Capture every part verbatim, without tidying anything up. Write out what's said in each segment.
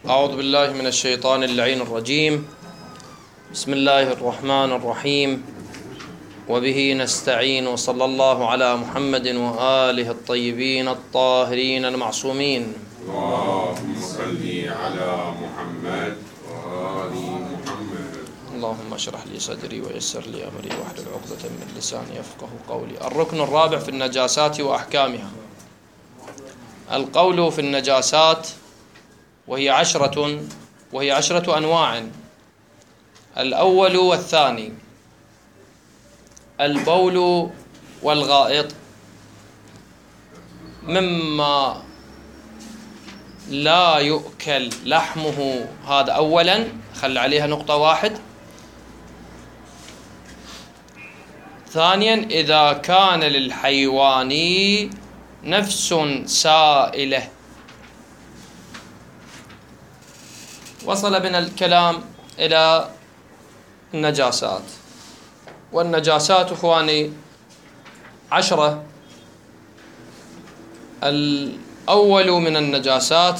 أعوذ بالله من الشيطان اللعين الرجيم. بسم الله الرحمن الرحيم، وبه نستعين، وصلى الله على محمد وآله الطيبين الطاهرين المعصومين. اللهم صل على محمد وآل محمد. اللهم اشرح لي صدري ويسر لي أمري واحلل عقدة من لساني يفقه قولي. الركن الرابع في النجاسات وأحكامها. القول في النجاسات وهي عشرة وهي عشرة أنواع. الأول والثاني: البول والغائط مما لا يؤكل لحمه، هذا أولا، خلي عليها نقطة واحد. ثانيا: إذا كان للحيوان نفس سائلة. وصل بنا الكلام إلى النجاسات، والنجاسات إخواني عشرة. الأول من النجاسات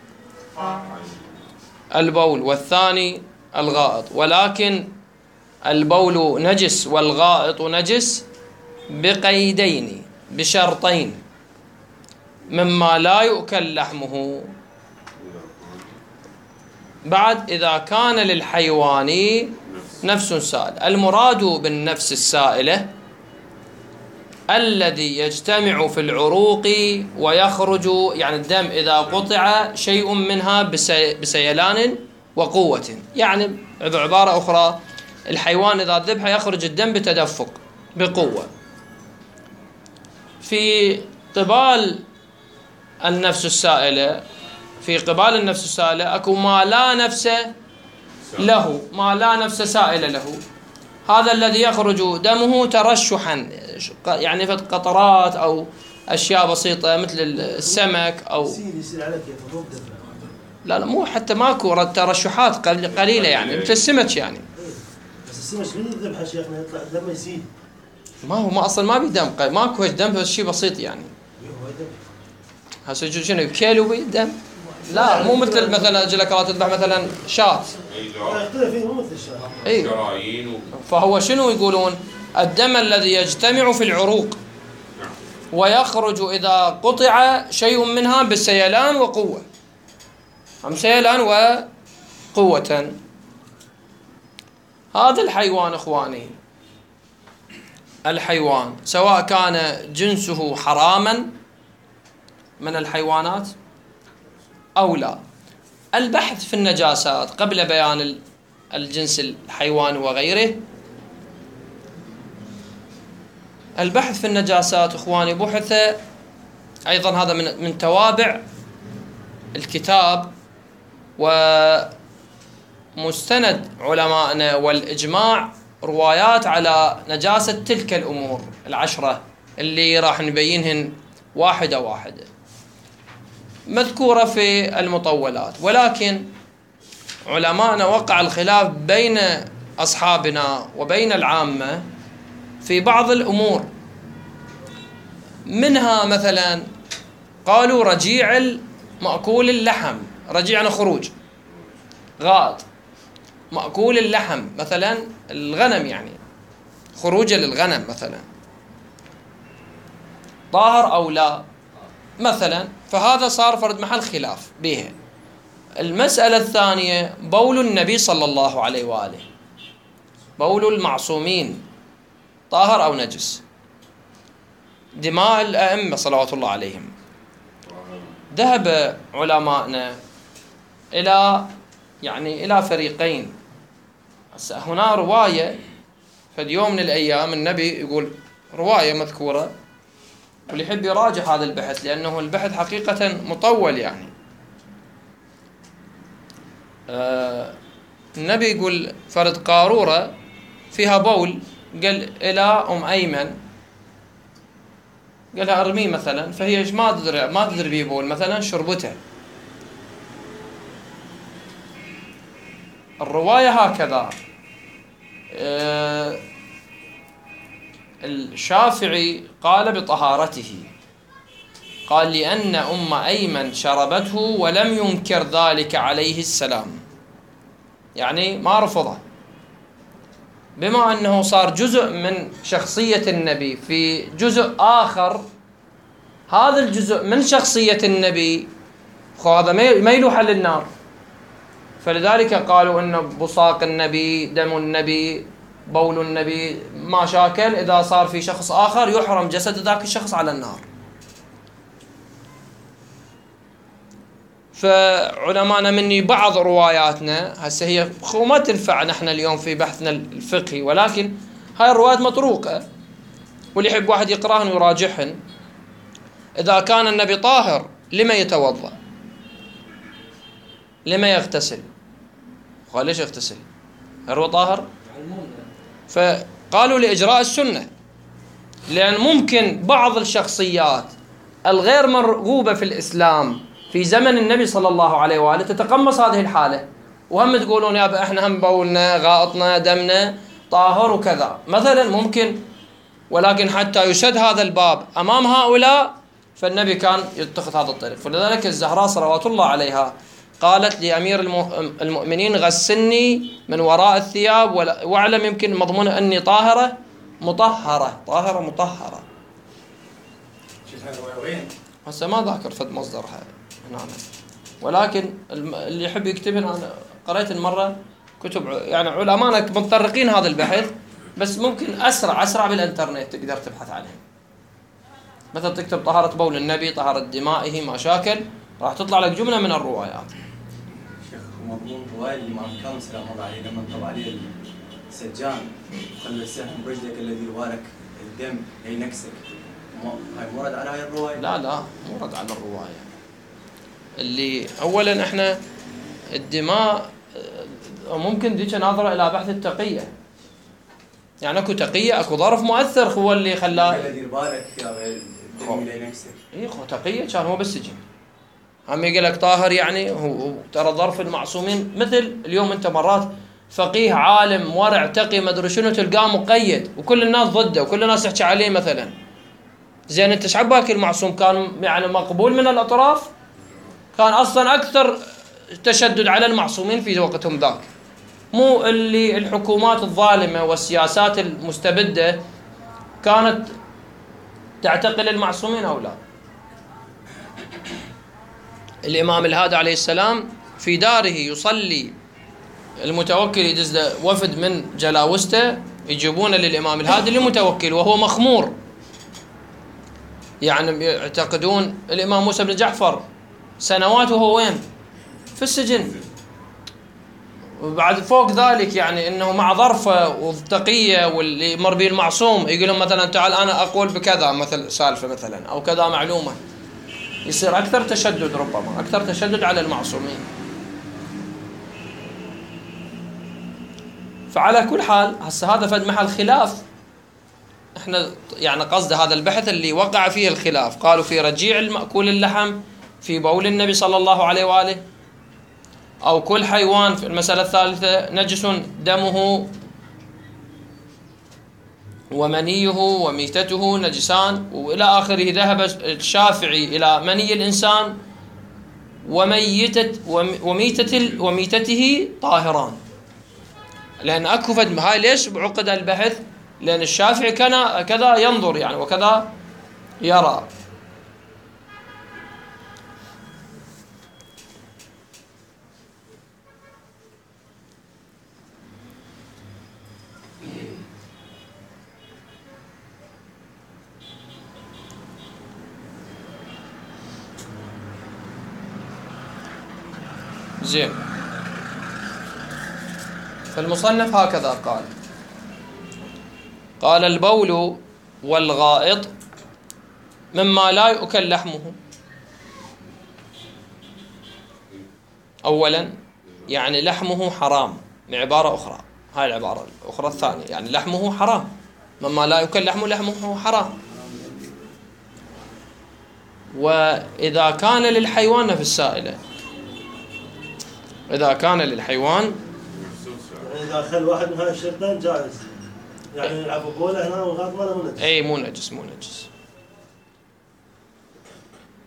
البول، والثاني الغائط، ولكن البول نجس والغائط نجس بقيدين، بشرطين: مما لا يؤكل لحمه، بعد إذا كان للحيوان نفس سائلة. المراد بالنفس السائلة الذي يجتمع في العروق ويخرج، يعني الدم إذا قطع شيء منها بسيلان وقوة. يعني بعبارة أخرى، الحيوان إذا ذبح يخرج الدم بتدفق بقوة. في قبال النفس السائلة في قبال النفس السائلة أكو ما لا نفس له، ما لا نفس سائلة له. هذا الذي يخرج دمه ترشحا، يعني في قطرات أو أشياء بسيطة مثل السمك أو لا لا مو حتى ماكو ترشحات قليلة، يعني مثل السمك. يعني بس السمك من الذبحة شيخنا يطلع دم يسيل. ما هو ما أصلا ما بيدم، ماكو دم، بس شيء بسيط يعني. هسه شنو كيلو بالدم؟ لا مو مثل مثلا اجي لك تذبح مثلا شاة. اي فهو شنو يقولون؟ الدم الذي يجتمع في العروق ويخرج إذا قطع شيء منها بالسيلان وقوة. هم سيلان وقوة. هذا الحيوان إخواني، الحيوان سواء كان جنسه حراما من الحيوانات أو لا. البحث في النجاسات قبل بيان الجنس الحيواني وغيره، البحث في النجاسات إخواني بحث أيضا، هذا من من توابع الكتاب ومستند علمائنا والإجماع، روايات على نجاسة تلك الأمور العشرة اللي راح نبينهن واحدة واحدة، مذكورة في المطولات. ولكن علماءنا وقع الخلاف بين أصحابنا وبين العامة في بعض الأمور. منها مثلا قالوا رجيع مأكول اللحم، رجيع عن خروج، غائط مأكول اللحم، مثلا الغنم، يعني خروج للغنم مثلا، طاهر أو لا مثلا. فهذا صار فرد محل خلاف به. المسألة الثانية بول النبي صلى الله عليه وآله، بول المعصومين طاهر أو نجس. دماء الأئمة صلوات الله عليهم، ذهب علماءنا إلى يعني إلى فريقين. هنا رواية في يوم من الأيام النبي يقول رواية مذكورة، واللي يحب يراجع هذا البحث لأنه البحث حقيقة مطول. يعني آه النبي يقول فرد قارورة فيها بول، قال إلى أم أيمن، قالها أرميه مثلا، فهي ما تدري ما تدري بيه بول مثلا، شربته. الرواية هكذا. آه الشافعي قال بطهارته، قال لأن أم أيمن شربته ولم ينكر ذلك عليه السلام، يعني ما رفضه، بما أنه صار جزء من شخصية النبي في جزء آخر، هذا الجزء من شخصية النبي هذا ما يلوح للنار. فلذلك قالوا أن بصاق النبي، دم النبي، بول النبي، ما شاكل إذا صار في شخص آخر يحرم جسد ذاك الشخص على النار. فعلماءنا مني بعض رواياتنا هسه هي ما تنفع نحن اليوم في بحثنا الفقهي، ولكن هاي الروايات مطروقة واللي يحب واحد يقراهن ويراجعهن. إذا كان النبي طاهر لما يتوضأ؟ لما يغتسل؟ قال ليش يغتسل؟ هل هو طاهر؟ فقالوا لإجراء السنة، لأن ممكن بعض الشخصيات الغير مرغوبة في الإسلام في زمن النبي صلى الله عليه وآله تتقمص هذه الحالة، وهم تقولون يا احنا هم بولنا غائطنا دمنا طاهر وكذا مثلا ممكن، ولكن حتى يسد هذا الباب أمام هؤلاء فالنبي كان يتخذ هذا الطريق. فلذلك الزهراء صلوات الله عليها قالت لأمير المؤمنين غسلني من وراء الثياب واعلم يمكن مضمون أني طاهرة مطهرة، طاهرة مطهرة. هسه ما ذاكر فد مصدرها هنا، ولكن اللي يحب يكتبها أنا قرأت مرة كتب يعني علماء متطرقين هذا البحث، بس ممكن أسرع أسرع بالإنترنت تقدر تبحث عنهم. مثلا تكتب طهارة بول النبي، طهارة دمائه، ما شاكل، راح تطلع لك جملة من الروايات. شيخ مضمون رواية الإمام كاظم سلام الله عليه لما انطب عليه السجان خلى السهم برجلك الذي يبارك الدم ينكسك، هاي مرد على هاي الرواية؟ لا لا مرد على الرواية. اللي أولا احنا الدماء ممكن ديك ناظرة إلى بحث التقية، يعني اكو تقية اكو ظرف مؤثر هو اللي خلاه الذي يبارك الدم ينكسك. اي خو تقية كان هو بالسجن، هم يقول لك طاهر يعني هو ترى ظرف المعصومين. مثل اليوم انت مرات فقيه عالم ورع تقي ما ادري شنو تلقاه مقيد وكل الناس ضده وكل الناس يحكي عليه مثلا، زين انت ايش عباك المعصوم كان يعني مقبول من الاطراف؟ كان اصلا اكثر تشدد على المعصومين في وقتهم ذاك، مو اللي الحكومات الظالمه والسياسات المستبده كانت تعتقل المعصومين او لا. الامام الهادي عليه السلام في داره يصلي، المتوكل يدز وفد من جلاوسته يجيبونه للامام الهادي المتوكل وهو مخمور، يعني يعتقدون الامام موسى بن جعفر سنوات وهو وين؟ في السجن. وبعد فوق ذلك يعني انه مع ظرفه والتقيه واللي يمر به المعصوم يقول لهم مثلا تعال انا اقول بكذا مثل سالفه مثلا او كذا معلومه، يصير اكثر تشدد، ربما اكثر تشدد على المعصومين. فعلى كل حال هسه هذا فد محل خلاف، احنا يعني قصد هذا البحث اللي وقع فيه الخلاف، قالوا في رجيع المأكول اللحم، في بول النبي صلى الله عليه وآله، أو كل حيوان. في المسألة الثالثة نجس دمه ومنيه وميتته نجسان، وإلى آخره. ذهب الشافعي إلى مني الإنسان وميتة وميتة وميتته طاهران، لأن أكو فد هاي ليش بعقد البحث؟ لأن الشافعي كان كذا ينظر يعني وكذا يرى. زين، فالمصنف هكذا قال: قال البول والغائط مما لا يؤكل لحمه. أولا يعني لحمه حرام، بعبارة أخرى، هاي العبارة الأخرى الثانية، يعني لحمه حرام، مما لا يؤكل لحمه لحمه حرام. وإذا كان للحيوان نفس السائلة، إذا كان للحيوان يعني إذا خل واحد من هاي الشرطين جائز، يعني يلعبوا بوله هنا وغاط ماله مو نجس. أي مو نجس، مو نجس.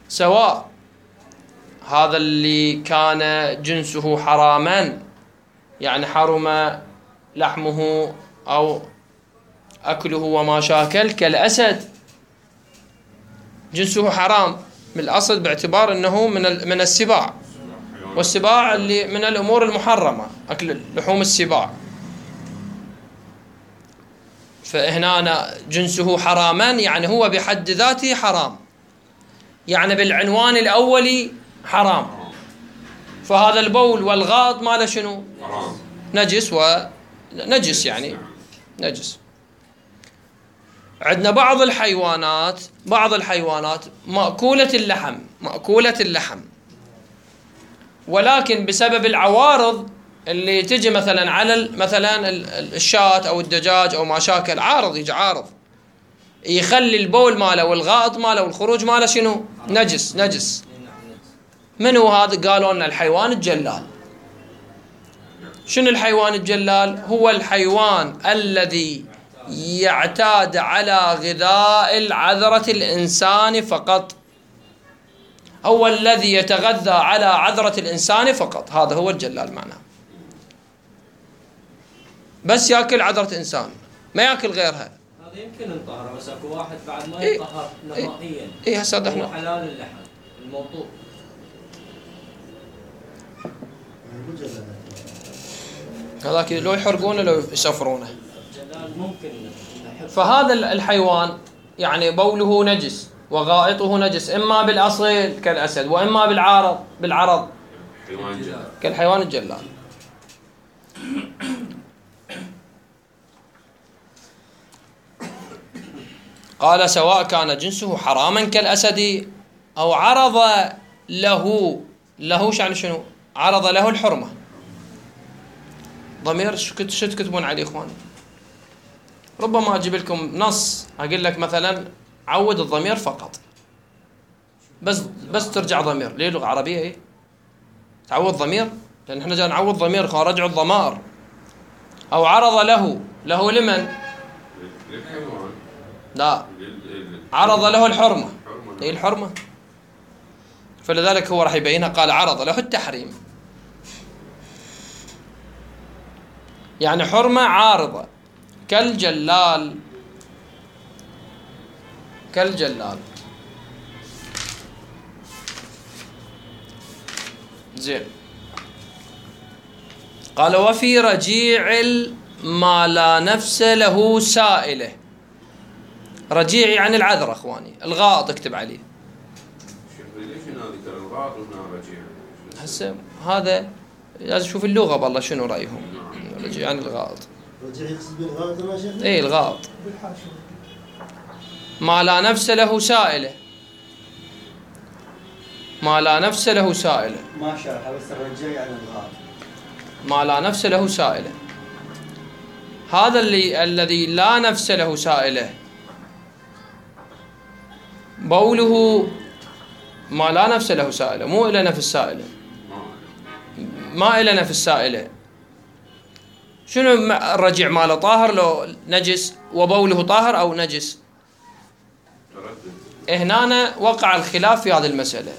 سواء هذا اللي كان جنسه حراما، يعني حرم لحمه أو أكله وما شاكل، كالأسد جنسه حرام من الأصل باعتبار أنه من من السباع، والسباع اللي من الأمور المحرمة أكل لحوم السباع، فهنا جنسه حراما يعني هو بحد ذاته حرام، يعني بالعنوان الأولي حرام. فهذا البول والغائط ماله شنو؟ حرام، نجس، ونجس يعني نجس. عندنا بعض الحيوانات بعض الحيوانات مأكولة اللحم مأكولة اللحم ولكن بسبب العوارض اللي تجي مثلا على مثلا الشاة أو الدجاج أو ما شاكل، عارض يجي عارض يخلي البول ماله والغائط ماله والخروج ماله شنو؟ نجس نجس. من هو هذا؟ قالوا لنا الحيوان الجلال. شنو الحيوان الجلال؟ هو الحيوان الذي يعتاد على غذاء العذرة الإنسان فقط، هو الذي يتغذى على عذرة الإنسان فقط، هذا هو الجلال معناه. بس يأكل عذرة إنسان، ما يأكل غيرها. هذا يمكن انطهر، بس اكو واحد بعد ما إيه ينطهر نهائيا. إيه هسه هو احنا حلال اللحم الموضوع. هذاك لو يحرقونه لو يسفرونه. الجلال ممكن نحب. فهذا الحيوان يعني بوله نجس وغائطه نجس، إما بالأصل كالأسد وإما بالعارض بالعرض حيوان جلال كالحيوان الجلال. قال سواء كان جنسه حراما كالأسد أو عرض له له يعني شنو؟ عرض له الحرمة. ضمير شو تكتبون عليه إخوان؟ ربما أجيب لكم نص أقول لك مثلا عود الضمير فقط، بس بس ترجع ضمير. ليه لغة عربية إيه؟ تعود ضمير، لأن إحنا جاي نعود ضمير خارج الضمائر. أو عرض له له لمن؟ للحيوان، لا، لل- عرض له الحرمة. الحرمة. إيه الحرمة؟ فلذلك هو راح يبينها، قال عرض له التحريم، يعني حرمة عارضة كالجلال كالجلال. زين. قال وفي رجيع ما لا نفس له سائله. رجيع يعني العذرة اخواني، الغائط اكتب عليه. شيخ ليش هنا ذكر الغاط وهنا رجيع؟ هسه هذا لازم نشوف اللغة بالله شنو رأيهم. رجيع يعني الغائط. رجع يقصد بالغائط ما شيخ؟ اي الغائط. ما لا نفس له سائله، ما لا نفس له سائله، ما شرح بس الرجع يعني الغائط. ما لا نفس له سائله. هذا اللي الذي لا نفس له سائله بوله ما لا نفس له سائله، مو إلى نفس سائله، ما إلى نفس سائله. شنو الرجيع ماله؟ طاهر لو نجس؟ وبوله طاهر أو نجس؟ تردد. هنا وقع الخلاف في هذه المسألة.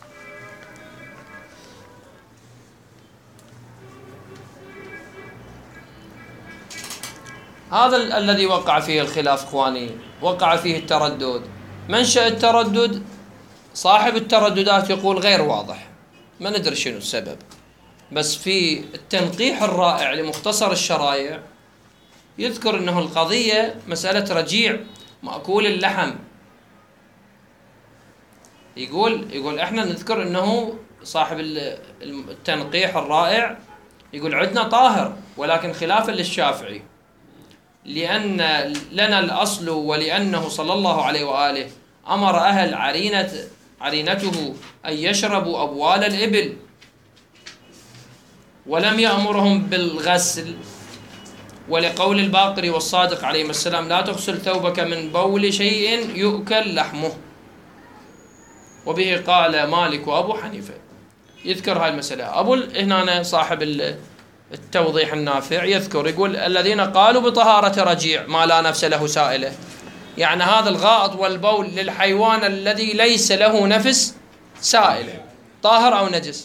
هذا ال الذي وقع فيه الخلاف اخواني، وقع فيه التردد. منشأ التردد صاحب الترددات يقول غير واضح، ما ندري شنو السبب، بس في التنقيح الرائع لمختصر الشرائع يذكر انه القضية مسألة رجيع مأكول اللحم. يقول يقول احنا نذكر انه صاحب التنقيح الرائع يقول عندنا طاهر، ولكن خلافا للشافعي، لأن لنا الأصل ولأنه صلى الله عليه وآله أمر أهل عرينة عرينته أن يشربوا أبوال الإبل، ولم يأمرهم بالغسل، ولقول الباقر والصادق عليهما السلام لا تغسل ثوبك من بول شيء يؤكل لحمه. وبه قال مالك وأبو حنيفة. يذكر هاي المسألة. أبو هنا صاحب التوضيح النافع يذكر يقول الذين قالوا بطهارة رجيع ما لا نفس له سائله، يعني هذا الغائط والبول للحيوان الذي ليس له نفس سائلة طاهر أو نجس.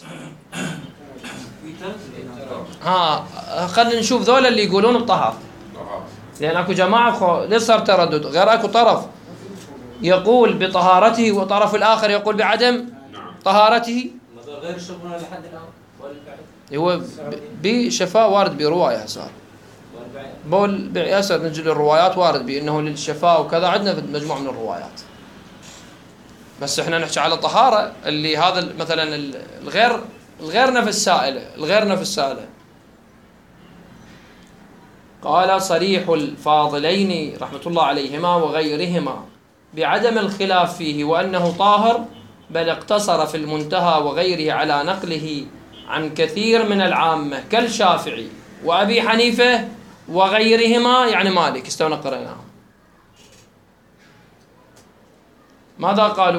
ها خلينا نشوف ذولا اللي يقولون بطهارة، لأن أكو جماعة ليش صار تردد، غير أكو طرف يقول بطهارته وطرف الآخر يقول بعدم طهارته. غير شغلنا لحد الآن هو بشفاء وارد برواية هسه بول ياسر نجي الروايات وارد بأنه للشفاء وكذا، عندنا في مجموعة من الروايات، بس احنا نحكي على طهارة اللي هذا مثلا الغير الغير نفس سائلة الغير نفس سائلة. قال صريح الفاضلين رحمة الله عليهما وغيرهما بعدم الخلاف فيه وأنه طاهر، بل اقتصر في المنتهى وغيره على نقله عن كثير من العامة كالشافعي وأبي حنيفة وغيرهما، يعني مالك استونا قرأناهم. ماذا قالوا؟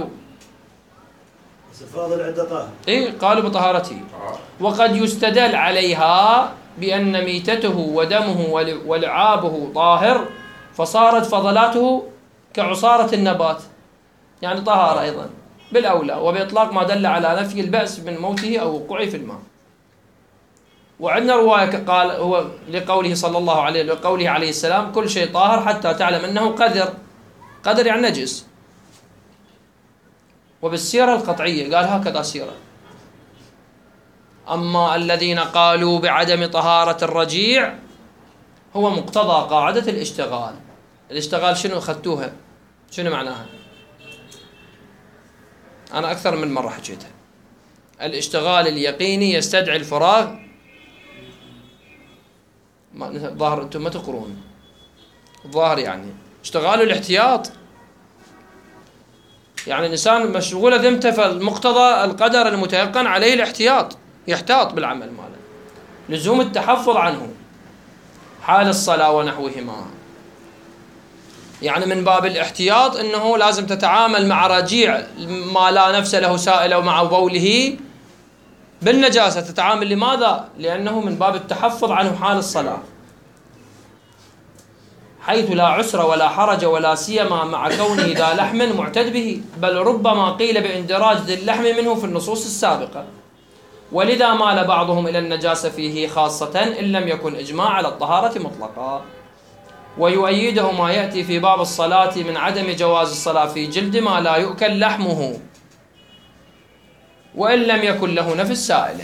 فاضل عدة طاهر. إيه قالوا بطهارته، وقد يستدل عليها بأن ميتته ودمه ولعابه طاهر، فصارت فضلاته كعصارة النبات، يعني طهارة أيضا بالأولى، وبإطلاق ما دل على نفي البأس من موته أو وقوعه في الماء. وعندنا رواية قال هو لقوله صلى الله عليه لقوله عليه السلام كل شيء طاهر حتى تعلم أنه قدر، قدر يعني نجس. وبالسيرة القطعية قال هكذا سيرة. أما الذين قالوا بعدم طهارة الرجيع هو مقتضى قاعدة الاشتغال. الاشتغال شنو أخذتوها؟ شنو معناها؟ أنا أكثر من مرة حكيتها. الاشتغال اليقيني يستدعي الفراغ. ظاهر أنتم ما تقرون الظاهر، يعني اشتغال الاحتياط، يعني الإنسان مشغول ذمته، فالمقتضى القدر المتيقن عليه الاحتياط، يحتاط بالعمل ماله، لزوم التحفظ عنه حال الصلاة ونحوهما، يعني من باب الاحتياط أنه لازم تتعامل مع رجيع ما لا نفس له سائلة ومع بوله بالنجاسة تتعامل. لماذا؟ لأنه من باب التحفظ عنه حال الصلاة، حيث لا عسر ولا حرج ولا سيما مع كونه ذا لحم معتد به، بل ربما قيل باندراج ذي اللحم منه في النصوص السابقة، ولذا مال بعضهم إلى النجاسة فيه خاصة إن لم يكن إجماع على الطهارة مطلقا. ويؤيده ما يأتي في باب الصلاة من عدم جواز الصلاة في جلد ما لا يؤكل لحمه وإن لم يكن له نفس سائله.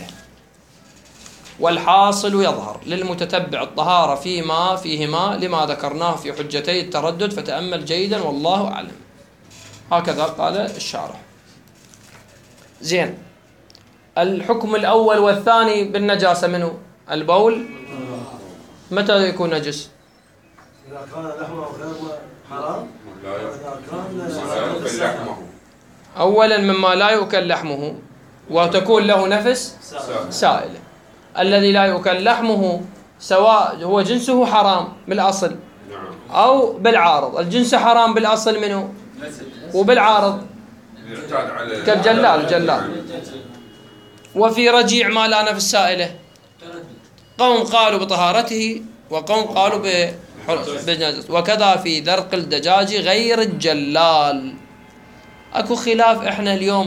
والحاصل يظهر للمتتبع الطهارة فيما فيهما لما ذكرناه في حجتي التردد، فتأمل جيدا والله أعلم. هكذا قال الشارح. زين، الحكم الأول والثاني بالنجاسة منه البول، متى يكون نجس؟ إذا كان لحمه غير حرام، إذا كان لحمه أولا مما لا يؤكل لحمه وتكون له نفس سائلة. الذي لا يؤكل لحمه سواء هو جنسه حرام بالأصل أو بالعارض. الجنس حرام بالأصل منه وبالعارض كالجلال الجلال. وفي رجيع ما لا نفس سائلة قوم قالوا بطهارته وقوم قالوا بنجاسته، وكذا في ذرق الدجاج غير الجلال. اكو خلاف احنا اليوم،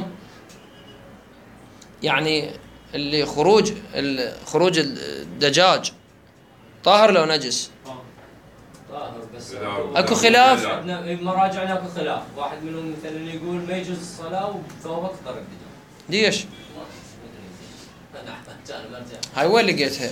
يعني اللي خروج خروج الدجاج طاهر لو نجس؟ طاهر، بس اكو خلاف. مراجعنا اكو خلاف، واحد منهم مثلا يقول ما يجوز الصلاه وثوبك طرق الدجاج. ليش؟ هاي وين لقيتها؟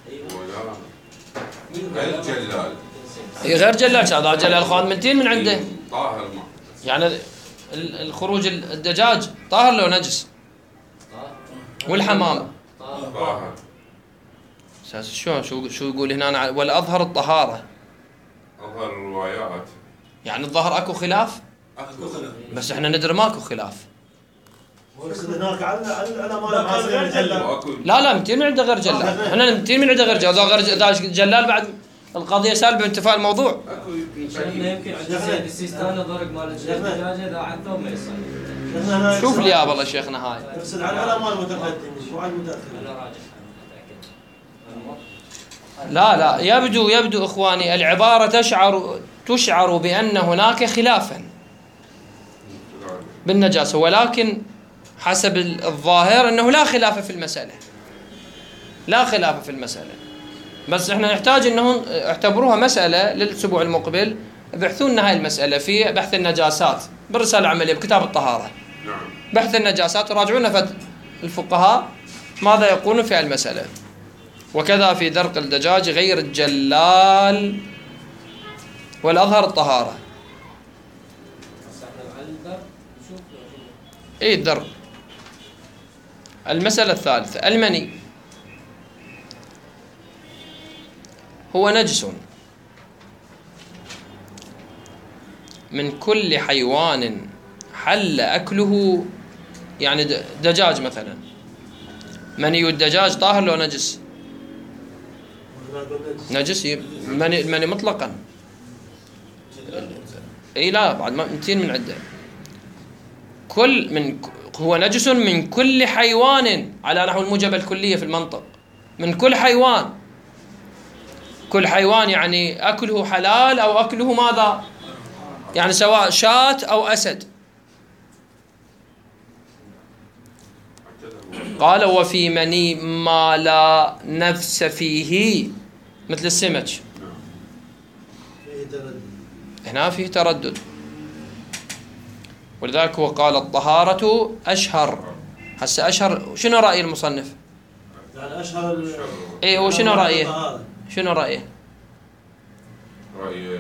غير جلال. هي غير جلال، هذا جلال خان منتين من عنده. طاهر ما يعني الخروج الدجاج طاهر لو نجس؟ والحمام طاهر. اساس شلون شو شو يقول هنا؟ والاظهر الطهاره. اظهر الروايات يعني الظهر اكو خلاف، اكو خلاف، بس احنا ندري ماكو خلاف. هناك على على ما غير جلال. لا لا متين من عنده غير جلال، احنا متين من عنده غير جلال. غير جلال بعد القضيه سالبه بانتفاء الموضوع. اكو يمكن عند سيد السيستاني ضرق مال الدجاجه اذا عن ثوب ما يصير. شوف لي يا والله شيخنا هاي ارسل على العلماء المتقدمين مو على المتاخرين. انا راجع لا لا يبدو يبدو اخواني العباره تشعر تشعر بان هناك خلافا بالنجاسه، ولكن حسب الظاهر أنه لا خلاف في المسألة، لا خلاف في المسألة، بس احنا نحتاج أنهم اعتبروها مسألة للأسبوع المقبل، بحثون هاي المسألة في بحث النجاسات بالرسالة العملية بكتاب الطهارة. نعم. بحث النجاسات راجعون فت الفقهاء ماذا يقولون في المسألة. وكذا في درق الدجاج غير الجلال والأظهر الطهارة. ايه الدرق. المسألة الثالثة المني هو نجس من كل حيوان حل أكله، يعني دجاج مثلا، مني الدجاج طاهر لو نجس؟ نجس مني, مني مطلقا. اي لا بعد ما متين من عده. كل من هو نجس من كل حيوان على نحو الموجبة الكلية في المنطق، من كل حيوان. كل حيوان يعني أكله حلال أو أكله ماذا؟ يعني سواء شاة أو أسد. قال وفي مني ما لا نفس فيه مثل السمك، هنا فيه تردد، ولذلك هو قال الطهارة أشهر. هسه أشهر شنو رأي المصنف؟ يعني أشهر إيه هو شنو رأيه؟ شنو رأيه؟ رأي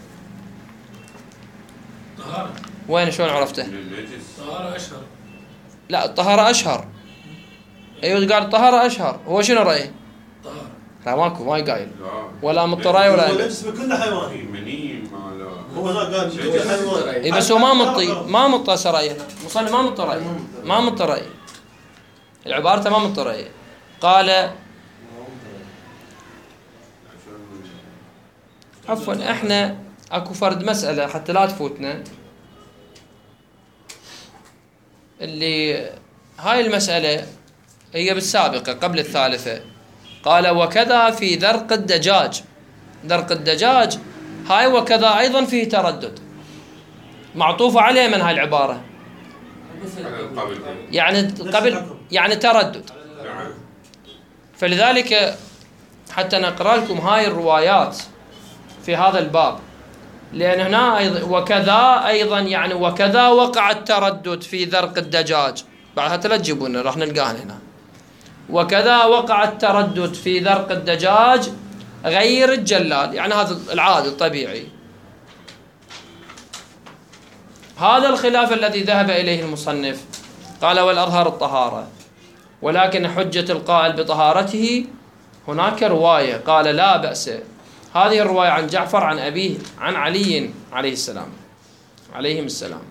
طهارة. وين شلون عرفته؟ طهارة أشهر. لا الطهارة أشهر. أيوة قال الطهارة أشهر. هو شنو رأيه؟ طهارة. لا ماكو ما يقايل ولا مضطراي ولا هو نجس بكل حيوان. مني ما لا. هو هنا قال بكل حيوان. اي بس هو ما مطي ما مطى سرايه، مصنف ما مطى رأيه، ما مطى رأيه، العبارة ما مطى رأيه. قال عفوا احنا اكو فرد مسألة حتى لا تفوتنا، اللي هاي المسألة هي بالسابقة قبل الثالثة. قال وكذا في درق الدجاج. درق الدجاج هاي وكذا أيضا فيه تردد، معطوفة عليه من هاي العبارة، يعني قبل يعني تردد. فلذلك حتى نقرأ لكم هاي الروايات في هذا الباب، لأن هنا أيضا وكذا أيضا يعني وكذا وقع التردد في درق الدجاج، بعد حتى لا تجيبون راح نلقاه هنا. وكذا وقع التردد في درق الدجاج غير الجلال، يعني هذا العادي الطبيعي. هذا الخلاف الذي ذهب إليه المصنف. قال والأظهر الطهارة، ولكن حجة القائل بطهارته هناك رواية قال لا بأس. هذه الرواية عن جعفر عن أبيه عن علي عليه السلام عليهم السلام،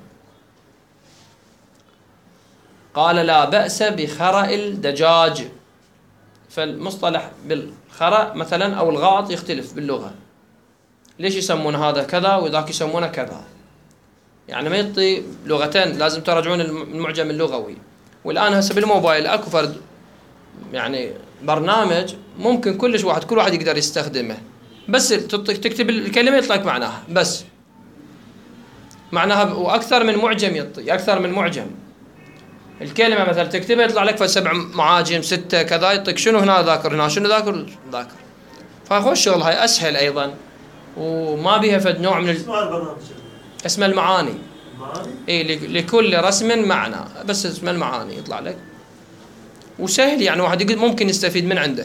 قال لا بأس بخرأ الدجاج. فالمصطلح بالخرأ مثلا أو الغاط يختلف باللغة، ليش يسمون هذا كذا وذاك يسمونه كذا؟ يعني ما يعطي لغتين، لازم تراجعون المعجم اللغوي. والآن هسه بالموبايل أكو فرد يعني برنامج ممكن كلش واحد كل واحد يقدر يستخدمه، بس تكتب الكلمة يطلع لك معناها، بس معناها وأكثر من معجم يعطي أكثر من معجم. الكلمة مثلا تكتبها يطلع لك سبع معاجم ستة كذا، يعطيك شنو هنا ذاكر هنا شنو ذاكر ذاكر. فأخو الشغل هاي أسهل أيضا وما بيها فد نوع من ال... اسم المعاني. إيه لكل رسم معنى، بس اسم المعاني يطلع لك وسهل، يعني واحد ممكن يستفيد من عنده.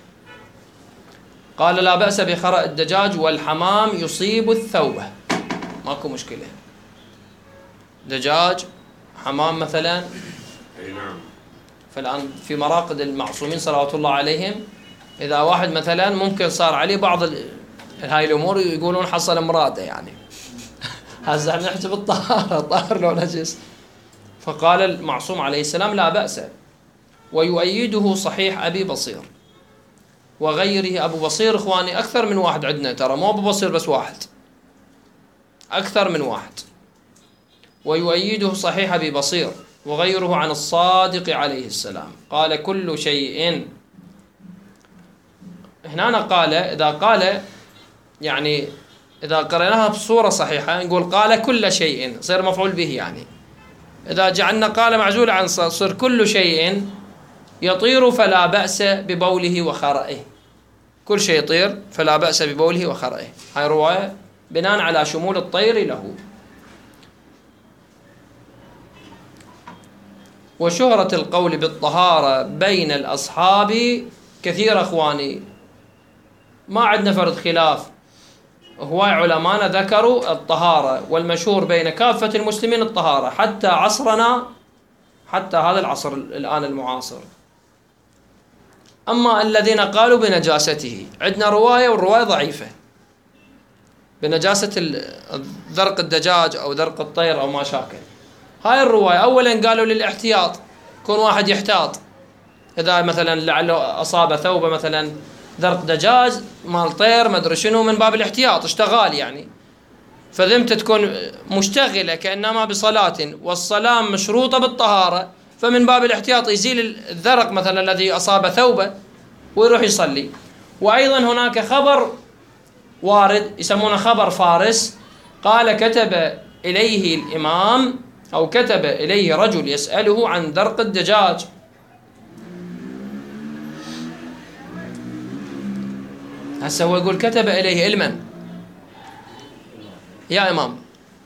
قال لا بأس بخرأ الدجاج والحمام يصيب الثوبة، ماكو مشكلة. دجاج حمام مثلا. اي نعم. فالآن في مراقد المعصومين صلوات الله عليهم إذا واحد مثلا ممكن صار عليه بعض هاي الأمور يقولون حصل امراته، يعني هذا نحسب الطهارة طاهر لو نجس. فقال المعصوم عليه السلام لا بأس، ويؤيده صحيح أبي بصير وغيره. أبو بصير إخواني أكثر من واحد عندنا، ترى مو أبو بصير بس واحد، أكثر من واحد. ويؤيده صحيح أبي بصير وغيره عن الصادق عليه السلام قال كل شيء. هنا قال إذا قال يعني إذا قرأناها بصورة صحيحة نقول قال كل شيء، صير مفعول به، يعني إذا جعلنا قال معزول عن صر كل شيء يطير فلا بأس ببوله وخرئه. كل شيء يطير فلا بأس ببوله وخرئه. هاي رواية بناء على شمول الطير له. وشهرة القول بالطهارة بين الأصحاب كثير أخواني، ما عندنا فرد خلاف. هواي علماء ذكروا الطهارة، والمشهور بين كافة المسلمين الطهارة حتى عصرنا، حتى هذا العصر الآن المعاصر. أما الذين قالوا بنجاسته، عندنا رواية والرواية ضعيفة بنجاسة ذرق الدجاج أو ذرق الطير أو ما شاكل. هاي الرواية أولا قالوا للاحتياط، كون واحد يحتاط، إذا مثلا لعله أصاب ثوبه مثلا ذرق دجاج مال طير ما أدري شنو، من باب الاحتياط اشتغال يعني، فذمته تكون مشتغلة كأنما بصلاة، والصلاة مشروطة بالطهارة، فمن باب الاحتياط يزيل الذرق مثلا الذي أصاب ثوبه ويروح يصلي. وأيضا هناك خبر وارد يسمونه خبر فارس، قال كتب إليه الإمام أو كتب إليه رجل يسأله عن ذرق الدجاج. هسه هو يقول كتب إليه علما يا إمام.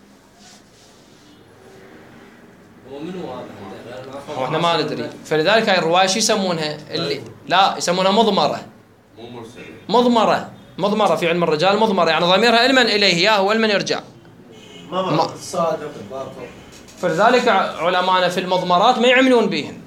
هو منو هذا؟ هو احنا ما ندري، فلذلك هاي الرواية شو يسمونها؟ اللي لا يسمونها مضمرة. مو مرسل. مضمرة مضمرة في علم الرجال مضمرة، يعني ضميرها علما إليه، يا هو علما يرجع. ما صادق باطل. فلذلك علماءنا في المضمرات ما يعملون بهن.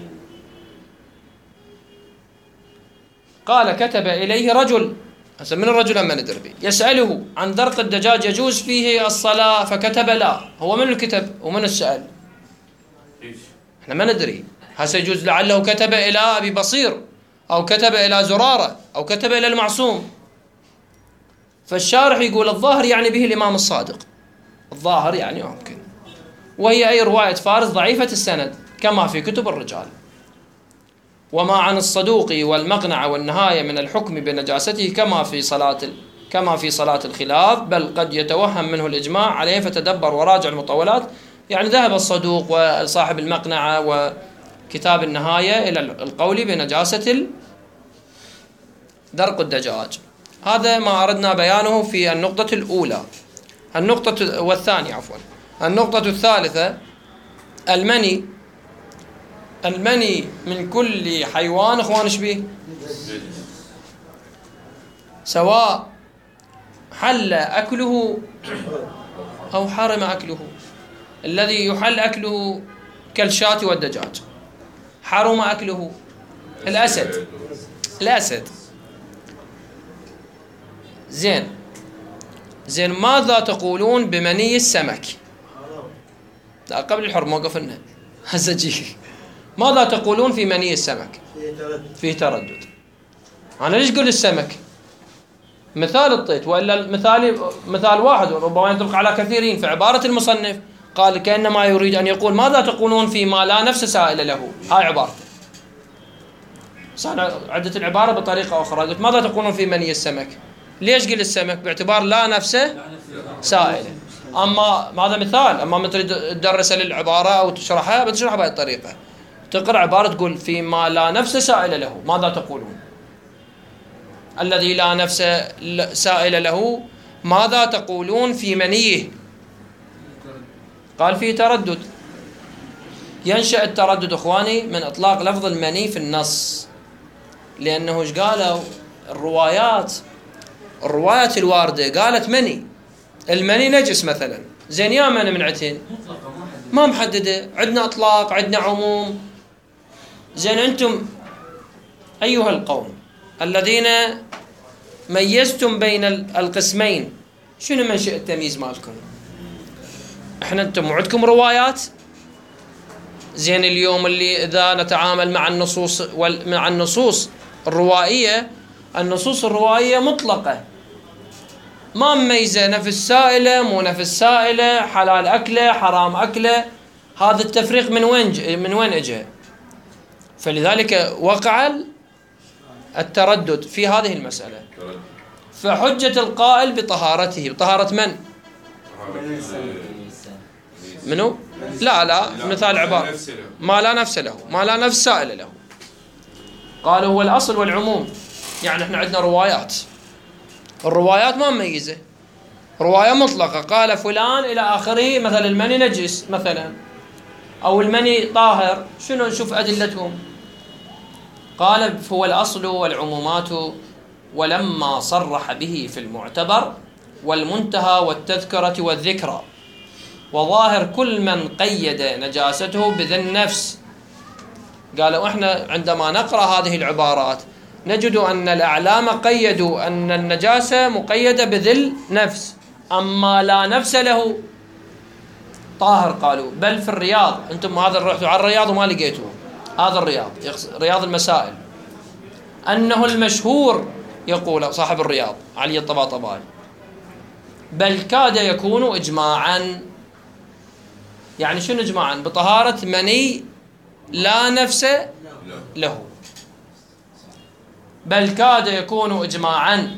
قال كتب إليه رجل، هسه من الرجل ما ندري به، يسأله عن ذرق الدجاج يجوز فيه الصلاة، فكتب لا. هو من الكتب ومن السأل؟ احنا ما ندري. هسه يجوز لعله كتب إلى أبي بصير أو كتب إلى زرارة أو كتب إلى المعصوم. فالشارح يقول الظاهر يعني به الإمام الصادق، الظاهر يعني ممكن. وهي أي رواية فارس ضعيفة السند كما في كتب الرجال. وما عن الصدوق والمقنع والنهاية من الحكم بنجاسته كما في صلاة كما في صلاة الخلاف، بل قد يتوهم منه الإجماع عليه، فتدبر وراجع المطولات. يعني ذهب الصدوق وصاحب المقنعة وكتاب النهاية إلى القول بنجاسة درق الدجاج. هذا ما أردنا بيانه في النقطة الأولى. النقطة والثانية عفوا النقطة الثالثة المني. المني من كل حيوان اخوان شبيه، سواء حل أكله أو حرم أكله. الذي يحل أكله كالشاة والدجاج، حرم أكله الأسد. الأسد زين زين ماذا تقولون بمني السمك؟ لا قبل الحرمة وقفنا هسه جي. ماذا تقولون في مني السمك؟ فيه تردد. أنا ليش قل السمك؟ مثال الطيت، وإلا المثال مثال واحد وربما ينطبق على كثيرين. في عبارة المصنف قال كأنما يريد أن يقول ماذا تقولون فيما لا نفس سائل له. هاي عبارته. عدة العبارة بطريقة أخرى، قلت ماذا تقولون في مني السمك؟ ليش قل السمك؟ باعتبار لا نفسه سائلة. أما هذا مثال، أما تريد تدرس للعبارة أو تشرحها بتشرحها بهذه الطريقة. تقرأ عبارة تقول فيما لا نفس سائل له ماذا تقولون؟ الذي لا نفس سائل له ماذا تقولون في منيه؟ قال فيه تردد. ينشأ التردد اخواني من اطلاق لفظ المني في النص، لانه ايش قالوا الروايات الروايات الوارده قالت مني، المني نجس مثلا. زين يا من من عتين ما محدده، عندنا اطلاق عندنا عموم. زين انتم ايها القوم الذين ميزتم بين القسمين، شنو منشأ التمييز مالكم؟ احنا انتم عندكم روايات. زين اليوم اللي اذا نتعامل مع النصوص مع النصوص الروائيه، النصوص الروائيه مطلقه ما مميزه، نفس سائله مو نفس سائله، حلال اكله حرام اكله. هذا التفريق من وين من وين اجى؟ فلذلك وقع التردد في هذه المساله. فحجه القائل بطهارته، بطهاره من؟ منو؟ لا لا مثال عبارة نفس له. ما لا نفس له، ما لا نفس سائل له. قالوا هو الأصل والعموم. يعني احنا عندنا روايات، الروايات ما مميزة، رواية مطلقة قال فلان إلى آخره، مثلا المني نجس مثلا أو المني طاهر، شنو نشوف أدلتهم؟ قال هو الأصل والعمومات ولما صرح به في المعتبر والمنتهى والتذكرة والذكرى، وظاهر كل من قيد نجاسته بذي النفس. قالوا احنا عندما نقرأ هذه العبارات نجد أن الأعلام قيدوا أن النجاسة مقيدة بذي النفس، أما لا نفس له طاهر. قالوا بل في الرياض، أنتم هذا رحتوا على الرياض وما لقيتوه، هذا الرياض رياض المسائل، أنه المشهور يقول صاحب الرياض علي الطباطبائي بل كاد يكون إجماعا. يعني شنو إجماعا؟ بطهارة مني لا نفس له، بل كاد يكون إجماعا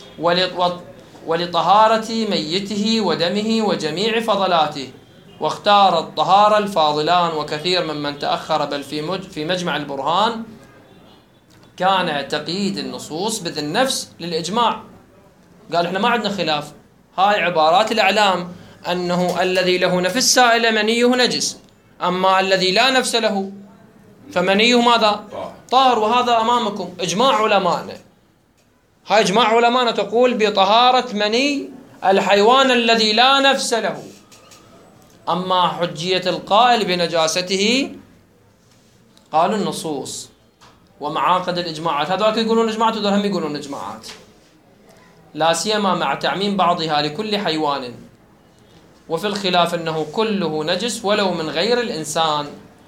ولطهارة ميته ودمه وجميع فضلاته. واختار الطهارة الفاضلان وكثير ممن تأخر بل في في مجمع البرهان كان تقييد النصوص بذي النفس للإجماع. قال احنا ما عندنا خلاف، هاي عبارات الأعلام أنه الذي له نفس سائلة منيه نجس، أما الذي لا نفس له فمنيه ماذا؟ طاهر. وهذا أمامكم إجماع علمائنا، هاي إجماع علمائنا تقول بطهارة مني الحيوان الذي لا نفس له. أما حجية القائل بنجاسته قالوا النصوص ومعاقد الإجماعات، هذول يقولون إجماعات وذول هم يقولون إجماعات، لا سيما مع تعميم بعضها لكل حيوان، وفي الخلاف أنه كله نجس ولو من غير الإنسان.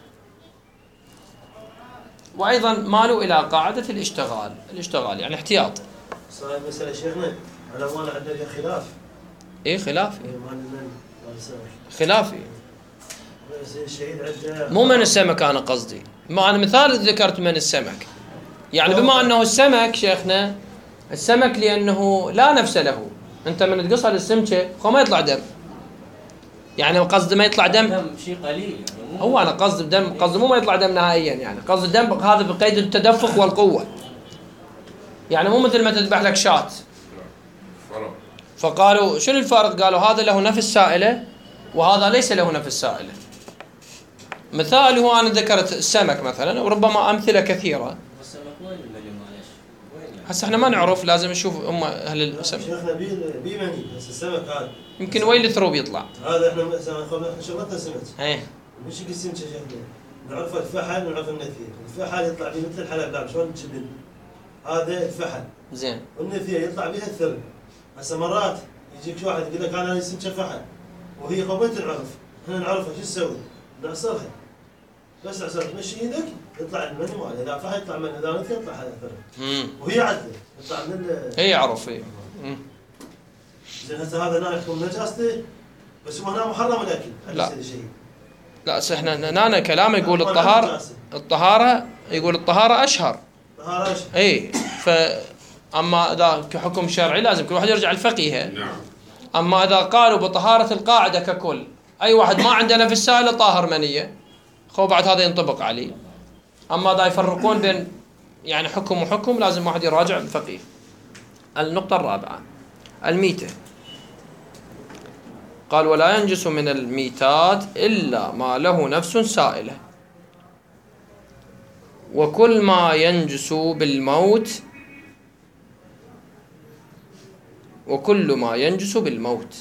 وأيضا مالوا إلى قاعدة الاشتغال، الاشتغال يعني احتياط. صار مسألة شيخنا على ما عندنا خلاف. إيه خلافي، إيه مال من خلافي الشهيد عنده مو من السمك. أنا قصدي ما أنا مثال ذكرت من السمك، يعني بما أنه السمك شيخنا السمك لأنه لا نفس له، أنت من تقصها للسمكة هو ما يطلع دم، يعني قصد ما يطلع دم دم شيء قليل يعني. هو أنا قصد دم، قصد مو ما يطلع دم نهائيا، يعني قصد الدم هذا بقيد التدفق والقوة، يعني مو مثل ما تذبح لك شات. فقالوا شنو الفرق؟ قالوا هذا له نفس سائلة وهذا ليس له نفس سائلة. مثال هو أنا ذكرت السمك مثلا وربما أمثلة كثيرة. السمك وين المني معلش؟ وين؟ هسه احنا ما نعرف، لازم نشوف هم أهل السمك. شيخنا بي بي مني بس السمك هذا يمكن وين الثروب يطلع. هذا احنا مثلا احنا شغلتنا سمك. ايه مش السمكة شيخنا نعرف الفحل ونعرف النثير، الفحل يطلع فيه مثل الحلب لا شلون تجبن، هذا الفحل زين، والنثير يطلع بها الثرب. هسه مرات يجيك واحد يقول لك انا سمكة فحل وهي قوية العرف، احنا نعرفها شو نسوي؟ نعصرها بس عصرت تمشي ايدك يطلع المني مالها، اذا فحل يطلع مني، اذا نثير يطلع هذا الثرب. امم وهي عدله يطلع من ال هي يعرف ايه. زين هسه هذا لا يحكم نجاسته بس هو هنا محرم الاكل. لا. شيء لا احنا نانا كلامه يقول الطهارة، الطهارة يقول الطهارة أشهر. طهارة أشهر. اي ف اما اذا كحكم شرعي لازم كل واحد يرجع الفقيه. نعم. اما اذا قالوا بطهارة القاعدة ككل اي واحد ما عنده نفس سائلة طاهر منية، خو بعد هذا ينطبق عليه. اما اذا يفرقون بين يعني حكم وحكم لازم واحد يراجع الفقيه. النقطة الرابعة الميتة. قال ولا ينجس من الميتات إلا ما له نفس سائلة، وكل ما ينجس بالموت وكل ما ينجس بالموت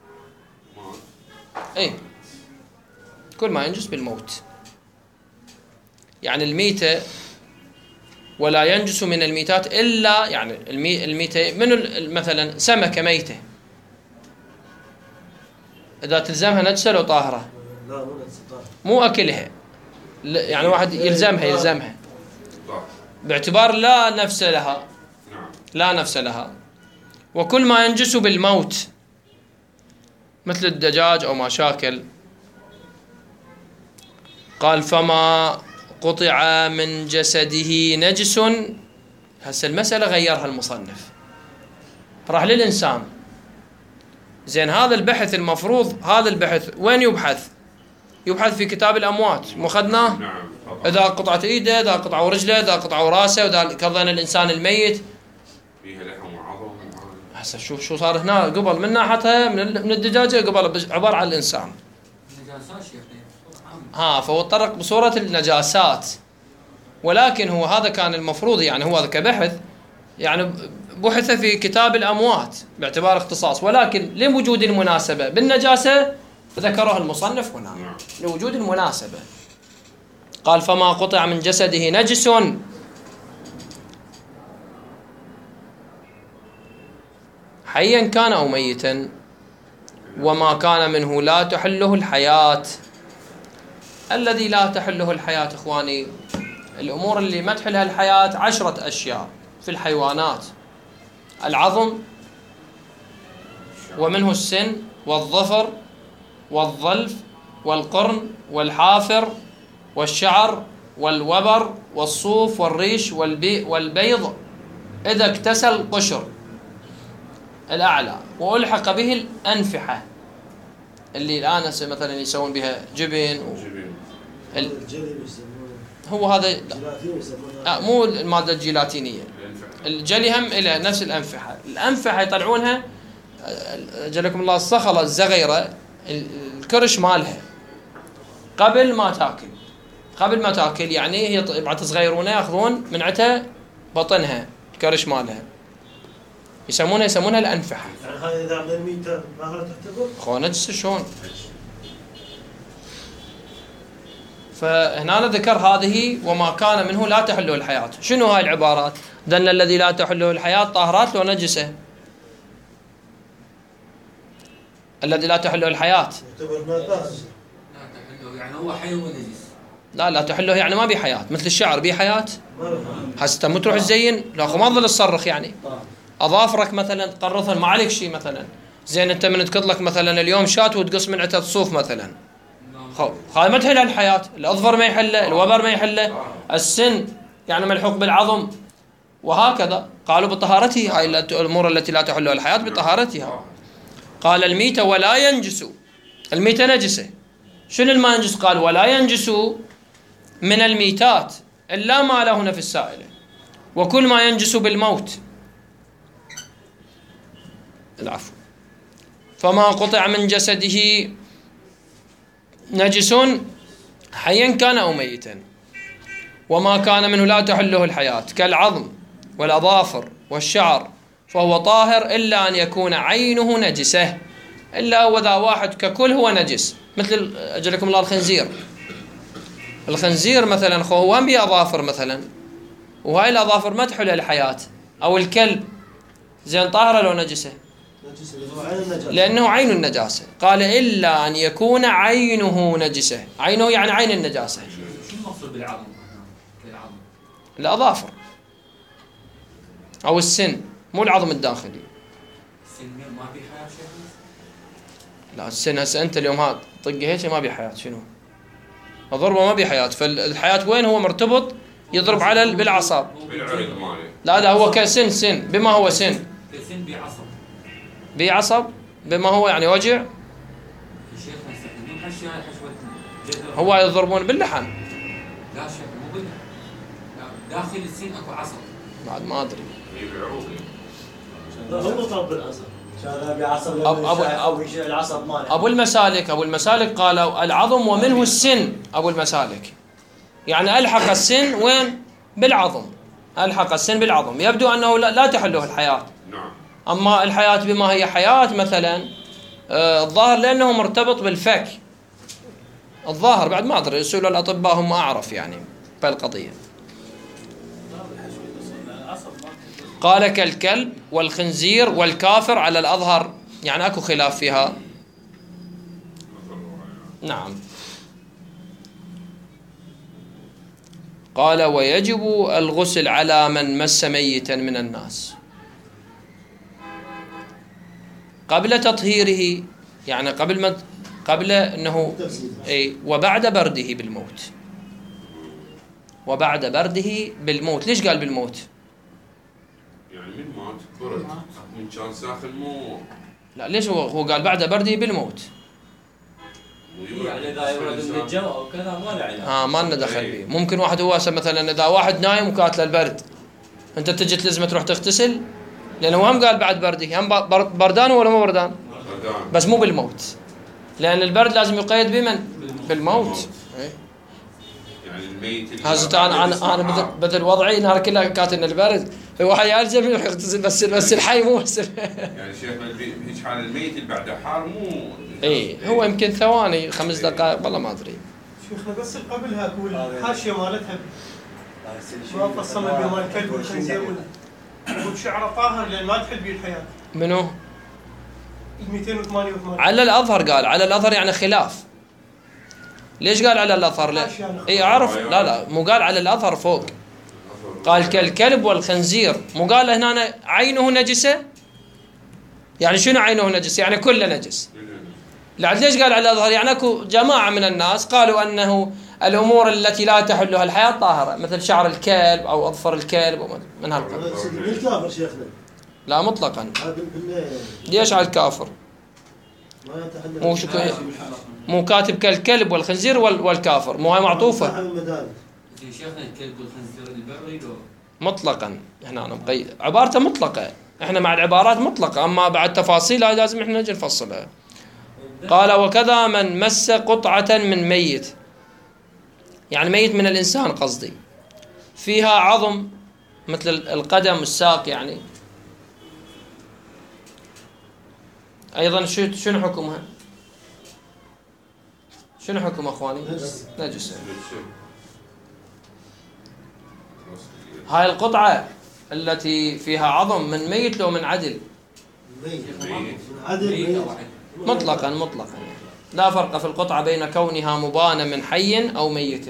أي كل ما ينجس بالموت. يعني الميتة ولا ينجس من الميتات إلا يعني الميتة من مثلا سمكة ميتة إذا تلزمها نجسة لو طاهرة لا مو نجسة طاهرة، مو أكلها، يعني واحد يلزمها يلزمها باعتبار لا نفس لها، لا نفس لها. وكل ما ينجس بالموت مثل الدجاج أو ما شاكل. قال فما قطع من جسده نجس. هسه المسألة غيرها المصنف راح للإنسان. زين هذا البحث المفروض هذا البحث وين يبحث؟ يبحث في كتاب الأموات مو أخذناه؟ نعم. إذا قطعة إيده، إذا قطعة رجله، إذا قطعة راسه، وإذا كظن الإنسان الميت. فيها لحم وعظم. هسه شوف شو صار هنا قبل من ناحيتها من الدجاجة قبل عبارة عن الإنسان. نجاسات شيخ. ها فهو تطرق بصورة النجاسات، ولكن هو هذا كان المفروض يعني هو كبحث يعني بحث في كتاب الأموات باعتبار اختصاص، ولكن لوجود المناسبة بالنجاسة ذكره المصنف هنا لوجود المناسبة. قال فما قطع من جسده نجس حيا كان أو ميتا وما كان منه لا تحله الحياة. الذي لا تحله الحياة إخواني الأمور اللي ما تحلها الحياة عشرة أشياء في الحيوانات: العظم، ومنه السن والظفر والظلف والقرن والحافر والشعر والوبر والصوف والريش والبيض إذا اكتسل قشر الأعلى، وألحق به الأنفحة اللي الآن مثلا يسوون بها جبن و... ال... هو هذا آه مو المادة الجيلاتينية، الجلي هم إلى نفس الأنفحة. الأنفحة يطلعونها جلكم الله الصخلة الزغيرة الكرش مالها قبل ما تاكل، قبل ما تاكل يعني هي بعد صغيرونها ياخذون من عتها بطنها الكرش مالها يسمونها يسمونها الأنفحة. يعني هذه إذا عمل ميتة ما هلا تعتبر؟ خو نجس شلون؟ فهنا ذكر هذه وما كان منه لا تحله الحياة. شنو هاي العبارات؟ دن الذي لا تحله الحياة طاهرات لو نجسه. الذي لا تحله الحياة يعتبر نجس. لا تحله يعني هو حي ونجس. لا لا تحله يعني ما بي حياة، مثل الشعر بي حياة. ما بي. هسه مو تروح تزين، لا خو ما تظل تصرخ يعني. اظافرك مثلا تقرصها ما عليك شيء مثلا. زين انت من تقط لك مثلا اليوم شات وتقص من عتها الصوف مثلا. خو هاي ما تحلها الحياة، الاظفر ما يحله، الوبر ما يحله، السن يعني ملحوق بالعظم، وهكذا. قالوا بطهارته، هاي الامور التي لا تحلها الحياة بطهارتها. قال الميتة ولا ينجس، الميتة نجسة. شنو الما ينجس؟ قال ولا ينجس من الميتات إلا ما له هنا في السائلة، وكل ما ينجس بالموت. العفو. فما قطع من جسده نجس حيا كان أو ميتا وما كان منه لا تحله الحياة كالعظم والأظافر والشعر فهو طاهر إلا أن يكون عينه نجسة، إلا وذا واحد ككل هو نجس. مثل أجلكم الله الخنزير، الخنزير مثلا خو هو هم بأظافر مثلا، وهاي الأظافر ما تحل الحياة. أو الكلب زين طاهرة لو نجسة؟ لأنه عين النجاسة. قال إلا أن يكون عينه نجسة، عينه يعني عين النجاسة. شو المقصود بالعظم؟ العظم الأظافر أو السن، مو العظم الداخلي. السن ما في حياة شيخ؟ لا السن هسه أنت اليوم هاد طقه هيك ما بي حياة، شنو؟ الضربة ما بي حياة. فالحياة وين هو مرتبط؟ يضرب على بالأعصاب. لا لا هو كسن سن بما هو سن. كسن بعصب. بعصب بما هو يعني وجع. هو يضربون باللحم. لا شيخ مو باللحم. داخل السن اكو عصب. بعد ما ادري. هم طب بالعصب. أبو, أبو, أبو المسالك أبو المسالك قالوا العظم ومنه السن. أبو المسالك يعني ألحق السن وين؟ بالعظم. ألحق السن بالعظم. يبدو أنه لا, لا تحله الحياة. أما الحياة بما هي حياة مثلا آه الظاهر لأنه مرتبط بالفك. الظاهر بعد ما أدري، يسألوا الأطباء هم أعرف يعني بالقضية. قال كالكلب والخنزير والكافر على الأظهر، يعني أكو خلاف فيها. نعم. قال ويجب الغسل على من مس ميتا من الناس قبل تطهيره، يعني قبل ما قبل انه اي وبعد برده بالموت. وبعد برده بالموت. ليش قال بالموت؟ يعني من مات برد، من كان ساخن مو. لا ليش هو هو قال بعد برده بالموت؟ يعني اذا يولد من الجو او كذا ما له علاج. اه ما لنا دخل فيه. ممكن واحد هو مثلا اذا واحد نايم وكاتله البرد، انت تجي تلزمه تروح تغتسل، لانه هم قال بعد بردي، هم بردان ولا مو بردان؟ بردان. بس مو بالموت، لان البرد لازم يقيد بمن؟ بالموت. ايه يعني الميت هذا انا انا انا بدل بدل وضعي نهار كله كاتل البرد، واحد يلزم يروح يغتسل، بس بس الحي مو بس يعني شيخ هيك حال الميت اللي بعده حار مو اي هو يمكن ثواني خمس دقائق والله ما ادري. شيخنا بس قبلها اقول الحاشيه مالتها ما فصلنا بين الكلب والخنزير والشعر طاهر لان ما تحل به الحياه. منو؟ مئتين وثمانية وثمانين على الاظهر قال، على الاظهر يعني خلاف. ليش قال على الاظهر؟ لا اي اعرف، لا لا مو قال على الاظهر فوق، قال كالكلب والخنزير، مو قال هنا عينه نجسه؟ يعني شنو عينه نجس؟ يعني كله نجس. لعد ليش قال على الاظهر؟ يعني اكو جماعه من الناس قالوا انه الامور التي لا تحلها الحياه طاهره، مثل شعر الكلب او اظفر الكلب او من هالقبيل. من الكافر شيخنا؟ لا مطلقا. هذا ليش على الكافر؟ ما يتحدث مو شكو مو كاتب كالكلب والخنزير وال والكافر، مو هاي معطوفه؟ في شيخنا الكلب والخنزير البري لو مطلقا هنا انا مقيد، عبارته مطلقه، احنا مع العبارات مطلقه، اما بعد تفاصيلها لازم احنا نجي نفصلها. قال وكذا من مس قطعه من ميت، يعني ميت من الانسان قصدي، فيها عظم مثل القدم والساق، يعني ايضا شنو حكمها؟ شنو حكم اخواني؟ نجسه. هاي القطعه التي فيها عظم من ميت لو من عدل؟ عدل مطلقا مطلقا، لا فرق في القطعه بين كونها مبانه من حي او ميت.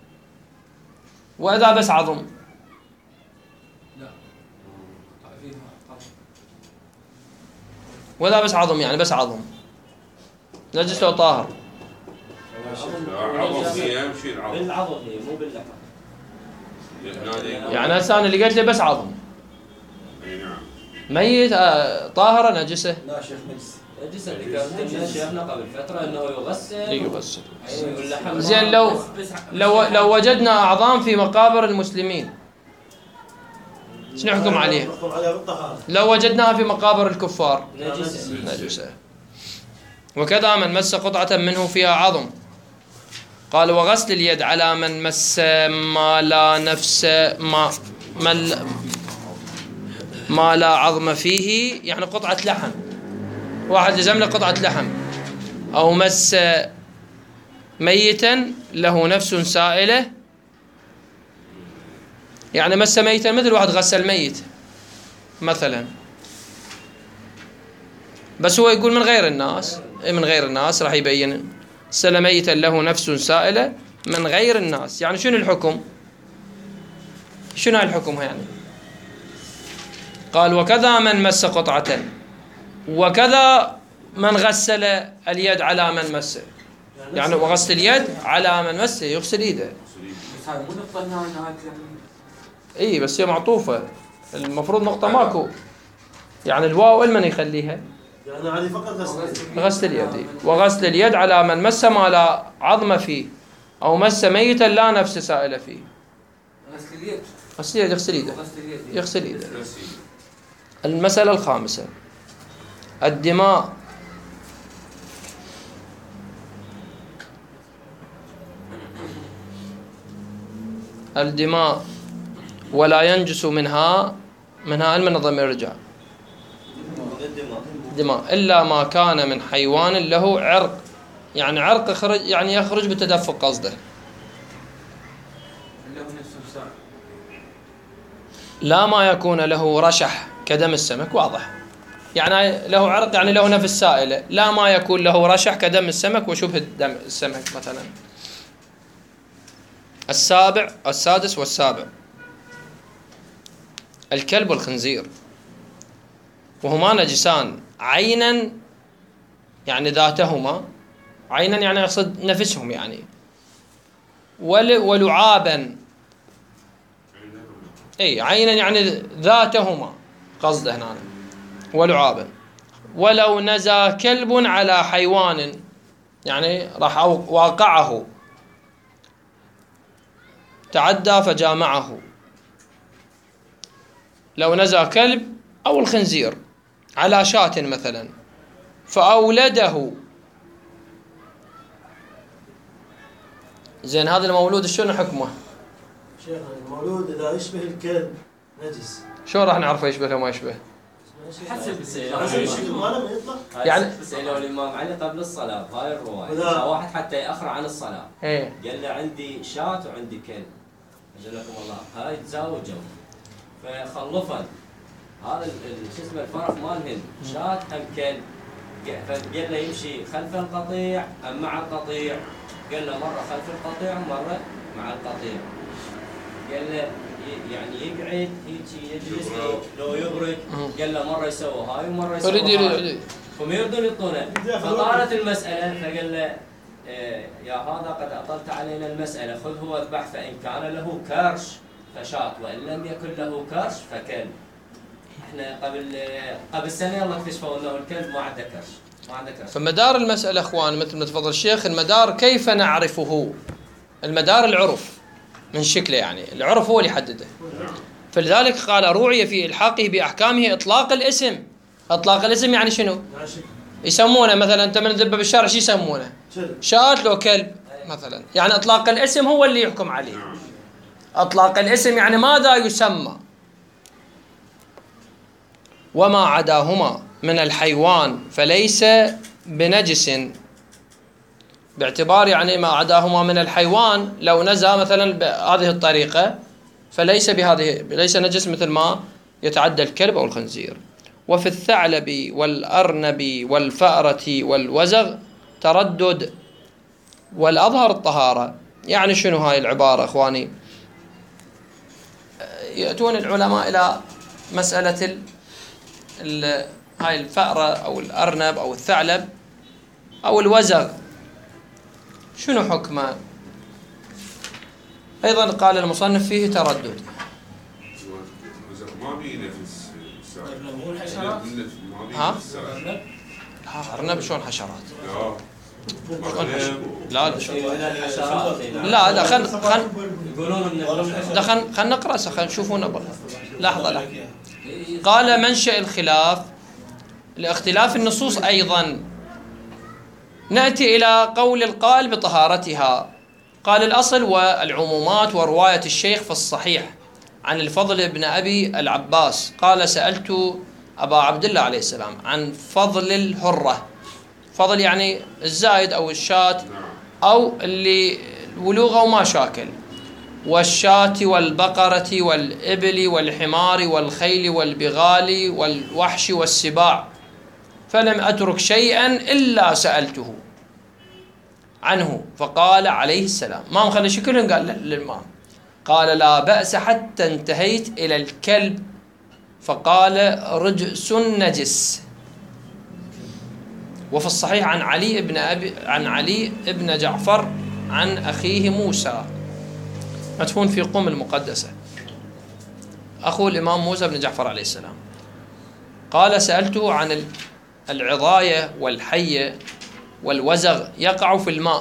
واذا بس عظم؟ واذا بس عظم يعني بس عظم نجس لو طاهر؟ عظم هي يمشي العظم بالعظم هي مو باللحم. يعني هسه انا اللي قلت لي بس عظم. اي نعم. ميت آه طاهره نجسه؟ لا شيخ نجس. نجس اللي كان شيخنا قبل فتره انه يغسل. يغسل. واللحم زين لو لو لو وجدنا اعظام في مقابر المسلمين شنو نحكم عليها؟ لو وجدناها في مقابر الكفار نجسه. نجسه. وكذا من مس قطعة منه فيها عظم، قال وغسل اليد على من مس ما لا نفس ما ما, ما لا عظم فيه، يعني قطعة لحم، واحد لزم له قطعة لحم، أو مس ميتا له نفس سائلة، يعني مس ميتا مثل واحد غسل ميت مثلا، بس هو يقول من غير الناس، من غير الناس راح يبين سل ميتا له نفس سائلة من غير الناس، يعني شنو الحكم؟ شنو الحكم يعني؟ قال وكذا من مس قطعة، وكذا من غسل اليد على من مسه، يعني وغسل اليد على من مسه يغسل يده. بس هذا مو نقطة نهاية اي بس هي معطوفة، المفروض نقطة ماكو، يعني الواو المن يخليها؟ يعني علي فقط غسل غسل اليد. وغسل اليد على من مس ما لا عظم فيه أو مس ميتا لا نفس سائلة فيه. غسل اليد. غسل اليد يغسل يده. غسل اليد. يغسل يده. المسألة الخامسة الدماء. الدماء ولا ينجس منها منها علم الضمير يرجع دماء إلا ما كان من حيوان له عرق، يعني عرق يخرج، يعني يخرج بتدفق قصده، لا ما يكون له رشح كدم السمك، واضح يعني له عرق يعني له نفس سائلة، لا ما يكون له رشح كدم السمك وشبه دم السمك مثلا. السابع السادس والسابع الكلب والخنزير، وهما نجسان عينا، يعني ذاتهما، عينا يعني يقصد نفسهم يعني، ولعابا، اي عينا يعني ذاتهما قصده هنا، ولعابا. ولو نزى كلب على حيوان يعني راح واقعه، تعدى فجامعه. لو نزى كلب أو الخنزير على شاة مثلا فأولده، زين هذا المولود شنو حكمه؟ شيخ المولود إذا يشبه الكلب نجس. شو راح نعرفه يشبه أو ما يشبه؟ حسب حسب الشكل ماله ما يطلع. يعني سألوا الإمام علي قبل الصلاة هاي الرواية، واحد حتى يأخر عن الصلاة ايه قال له عندي شاة وعندي كلب، أجلكم الله هاي تزاوجوا فخلفا هذا شو اسمه الفرق مالهن شاة أم كلب، فقال له يمشي خلف القطيع أم مع القطيع؟ قال له مرة خلف القطيع ومرة مع القطيع. قال له يعني يقعد هيك يجلس لو يبرك، قال له مرة يسوي هاي ومرة يسوي هاي، فما يريدون يعطونه. فطالت المسألة فقال له يا هذا قد أطلت علينا المسألة، خذ هو اذبح فإن كان له كرش فشاة وإن لم يكن له كرش فكلب. احنا قبل قبل سنة الله اكتشفوا انه الكلب ما عنده كرش، ما عنده كرش. فمدار المسألة اخوان مثل ما تفضل الشيخ، المدار كيف نعرفه؟ المدار العرف من شكله، يعني العرف هو اللي يحدده. فلذلك قال روعي في إلحاقه بأحكامه إطلاق الاسم. إطلاق الاسم يعني شنو؟ يسمونه مثلا أنت من ذبه بالشارع شو يسمونه؟ شاة لو كلب مثلا، يعني إطلاق الاسم هو اللي يحكم عليه. إطلاق الاسم يعني ماذا يسمى. وما عداهما من الحيوان فليس بنجس، باعتبار يعني ما عداهما من الحيوان لو نزى مثلا بهذه الطريقة فليس بهذه ليس نجس مثل ما يتعدى الكلب أو الخنزير. وفي الثعلب والأرنب والفأرة والوزغ تردد والأظهر الطهارة. يعني شنو هاي العبارة أخواني؟ يأتون العلماء إلى مسألة ال ال هاي الفأرة أو الأرنب أو الثعلب أو الوزغ شنو حكمه؟ أيضا قال المصنف فيه تردد. ما بيه نفس مو الحشرات؟ ها؟ ها أرنب شلون حشرات؟ لا لا لا لا خل خل لا خل خل نقرأ خل نشوفونه. لحظة لحظة. قال منشأ الخلاف لاختلاف النصوص أيضا. نأتي إلى قول القائل بطهارتها. قال الأصل والعمومات ورواية الشيخ في الصحيح عن الفضل بن أبي العباس قال سألت أبا عبد الله عليه السلام عن فضل الهرة. فضل يعني الزايد أو الشاة أو اللي ولوغة وما شاكل، والشاة والبقرة والإبل والحمار والخيل والبغال والوحش والسباع، فلم أترك شيئا إلا سألته عنه فقال عليه السلام. ما مخلي شكلهم قال للإمام قال لا بأس حتى انتهيت إلى الكلب فقال رجس نجس. وفي الصحيح عن علي بن أبي عن علي بن جعفر عن أخيه موسى مدفون في قم المقدسة، أخو الإمام موسى بن جعفر عليه السلام، قال سألته عن العضاية والحية والوزغ يقع في الماء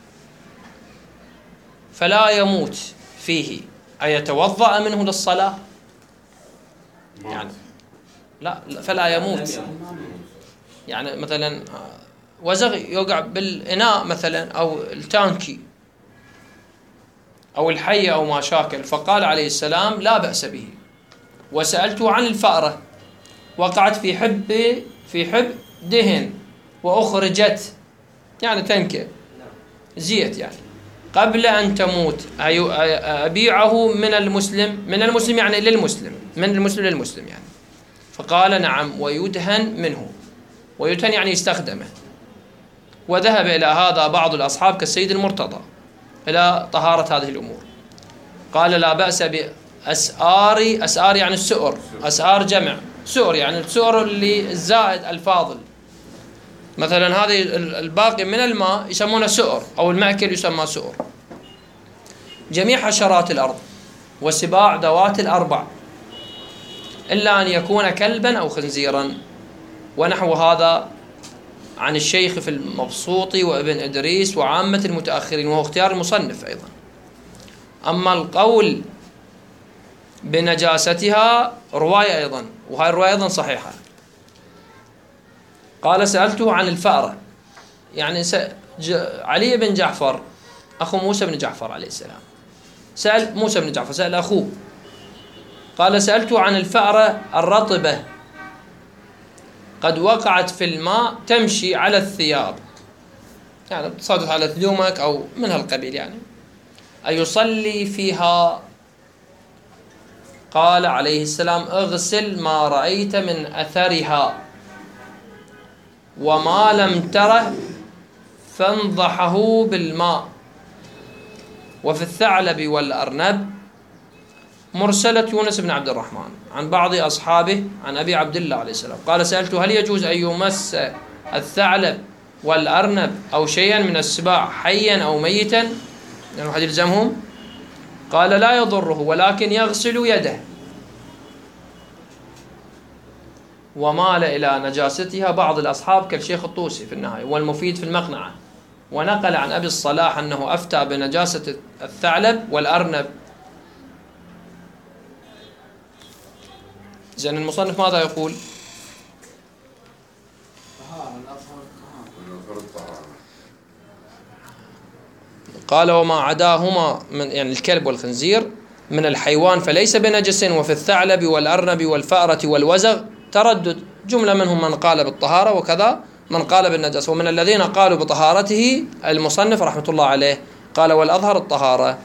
فلا يموت فيه أيتوضأ منه للصلاة؟ يعني لا فلا يموت، يعني مثلا وزغ يقع بالإناء مثلا أو التانكي أو الحية أو ما شاكل، فقال عليه السلام لا بأس به. وسألته عن الفأرة وقعت في حب في حب دهن وأخرجت يعني تنكة زيت يعني قبل أن تموت أبيعه من المسلم من المسلم يعني للمسلم من المسلم للمسلم يعني. فقال نعم ويدهن منه، ويدهن يعني يستخدمه. وذهب إلى هذا بعض الأصحاب كالسيد المرتضى إلى طهارة هذه الأمور. قال لا بأس بأسآر، أسآر يعني السؤر، أسآر جمع سؤر يعني السؤر اللي الزائد الفاضل، مثلا هذه الباقي من الماء يسمونه سؤر أو المأكل يسمى سؤر. جميع حشرات الأرض وسباع ذوات الأربع إلا أن يكون كلبا أو خنزيرا ونحو هذا عن الشيخ في المبسوطي وابن إدريس وعامة المتأخرين، وهو اختيار المصنف أيضا. أما القول بنجاستها رواية أيضا، وهذه الرواية أيضا صحيحة. قال سألته عن الفأرة، يعني علي بن جعفر أخو موسى بن جعفر عليه السلام سأل موسى بن جعفر سأل أخوه، قال سألته عن الفأرة الرطبة قد وقعت في الماء تمشي على الثياب، يعني تصادف على ثيومك أو من هالقبيل، يعني أيصلي فيها؟ قال عليه السلام اغسل ما رأيت من أثرها، وما لم تره فانضحه بالماء. وفي الثعلب والأرنب مرسلة يونس بن عبد الرحمن عن بعض أصحابه عن أبي عبد الله عليه السلام قال سألته هل يجوز أن يمس الثعلب والأرنب أو شيئا من السباع حيا أو ميتا، يعني واحد يلزمهم؟ قال لا يضره ولكن يغسل يده. ومال إلى نجاستها بعض الأصحاب كالشيخ الطوسي في النهاية والمفيد في المقنعة، ونقل عن أبي الصلاح أنه أفتى بنجاسة الثعلب والأرنب. زين المصنف ماذا يقول؟ قال وما عداهما من يعني الكلب والخنزير من الحيوان فليس بنجس، وفي الثعلب والأرنب والفأرة والوزغ تردد، جملة منهم من قال بالطهارة وكذا من قال بالنجس، ومن الذين قالوا بطهارته المصنف رحمة الله عليه قال والأظهر الطهارة.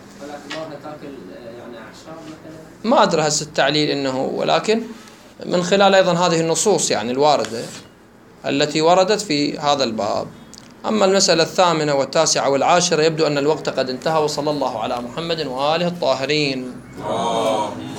ما أدري هسه التعليل إنه، ولكن من خلال أيضا هذه النصوص يعني الواردة التي وردت في هذا الباب. أما المسألة الثامنة والتاسعة والعاشرة يبدو أن الوقت قد انتهى، وصلى الله على محمد وآله الطاهرين.